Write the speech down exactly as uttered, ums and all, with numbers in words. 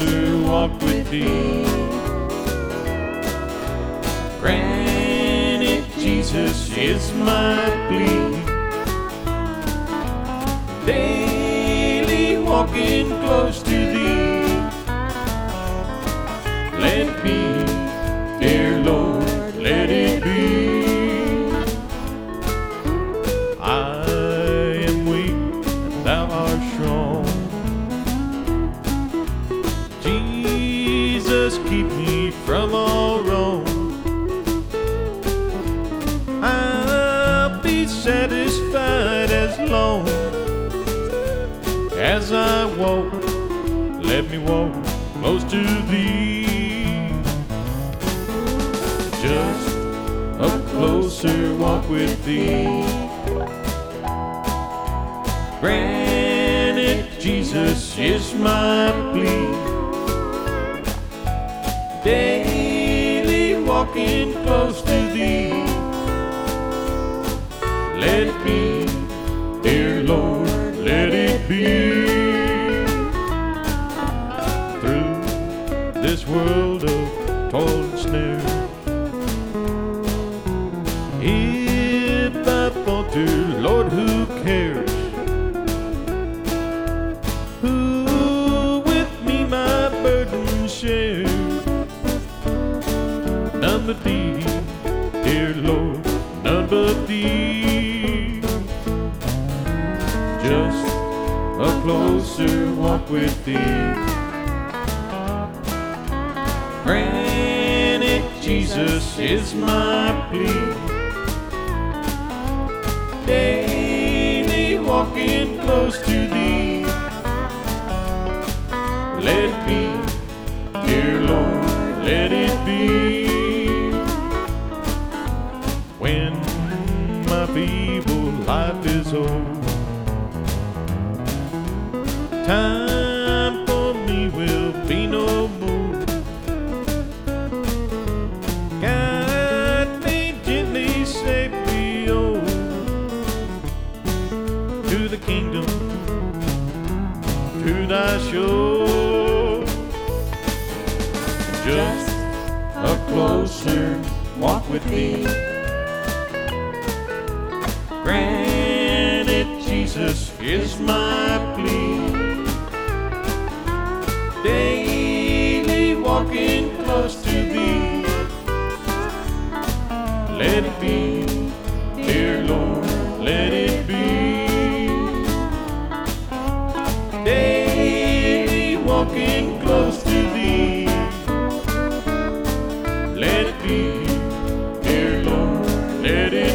closer walk with thee. Grant it, Jesus, is my plea. Daily walking close to thee. Let me, dear Lord, let it be. I am weak and thou art strong. Jesus, keep me from all wrong. I'll be satisfied as long as I walk. Let me walk close to thee. Just a closer walk with thee. Grant it, Jesus, is my plea. Daily walking close to thee. Let it be, dear Lord, let it be. Through this world of toil and snare, if I falter, Lord, who cares? Who with me my burden share? None but thee, dear Lord, none but thee. Just a closer walk with thee. Grant it, Jesus, is my plea. Daily walking close to thee. Let it be, dear Lord, let it be. When my feeble life is old, time for me will be no more. Guide me gently, safely, oh, to the kingdom, to thy shore. Just a closer walk with thee. Grant it, Jesus, is my plea. Daily walking close to thee. Let it be, dear Lord, let it be. Daily walking close to thee. Let it be, dear Lord, let it be.